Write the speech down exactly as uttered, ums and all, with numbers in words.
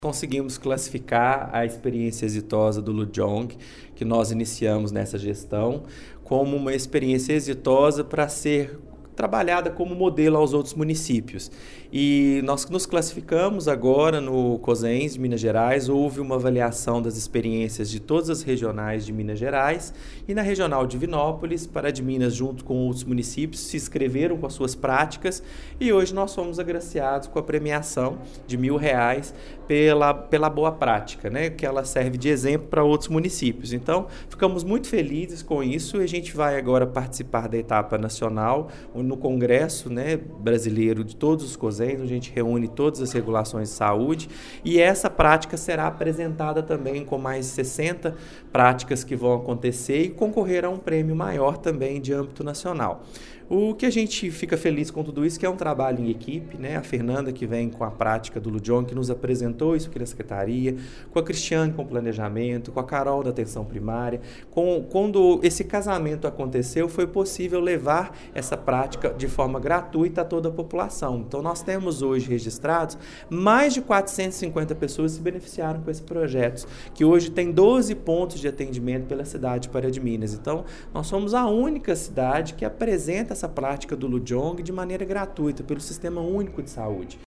Conseguimos classificar a experiência exitosa do Lujong, que nós iniciamos nessa gestão, como uma experiência exitosa para ser trabalhada como modelo aos outros municípios. E nós nos classificamos agora no COSENS de Minas Gerais, houve uma avaliação das experiências de todas as regionais de Minas Gerais e na regional de Divinópolis, para de Minas, junto com outros municípios, se inscreveram com as suas práticas e hoje nós fomos agraciados com a premiação de mil reais pela, pela boa prática, né? Que ela serve de exemplo para outros municípios. Então, ficamos muito felizes com isso e a gente vai agora participar da etapa nacional, no Congresso, né, brasileiro de todos os COSENS, onde a gente reúne todas as regulações de saúde e essa prática será apresentada também com mais sessenta práticas que vão acontecer e concorrer a um prêmio maior também de âmbito nacional. O que a gente fica feliz com tudo isso, que é um trabalho em equipe, né? A Fernanda, que vem com a prática do Lujong, que nos apresentou isso aqui na Secretaria, com a Cristiane com o planejamento, com a Carol da atenção primária. Com, quando esse casamento aconteceu, foi possível levar essa prática de forma gratuita a toda a população. Então, nós temos hoje registrados mais de quatrocentas e cinquenta pessoas que se beneficiaram com esses projetos, que hoje tem doze pontos de atendimento pela cidade de Pará de Minas. Então, nós somos a única cidade que apresenta essa prática do Lujong de maneira gratuita pelo Sistema Único de Saúde.